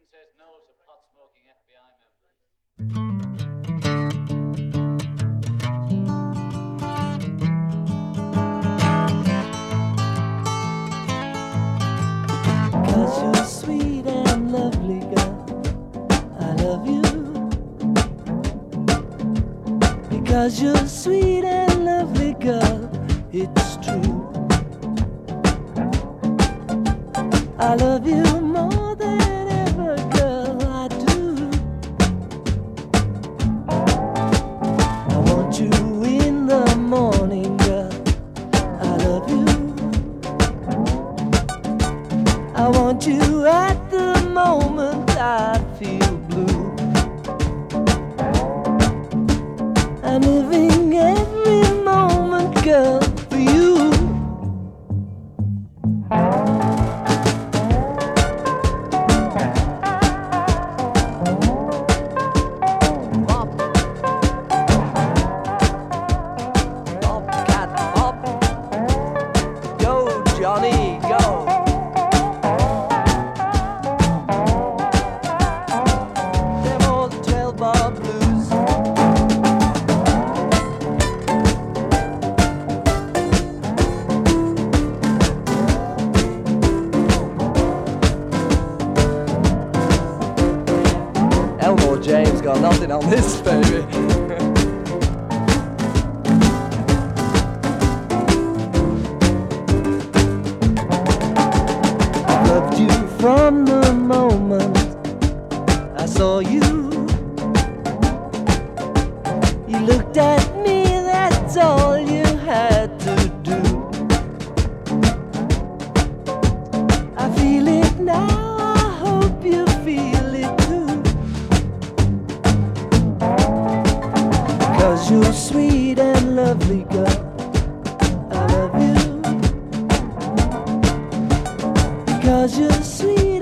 says no to pot-smoking FBI members. Cause you're sweet and lovely, girl, I love you. Because you're sweet and lovely, girl, it's true. I love you more than ever, girl, I do. I want you in the morning, girl, I love you. I want you at the moment I feel blue. I'm living every moment, girl, for you. Go, Johnny, go. Them old 12-bar blues. Elmore James got nothing on this, baby. Loved you from the moment I saw you. You looked at me, that's all you had to do. I feel it now, I hope you feel it too. Cause you're sweet and lovely, girl, I love you. Cause you're sweet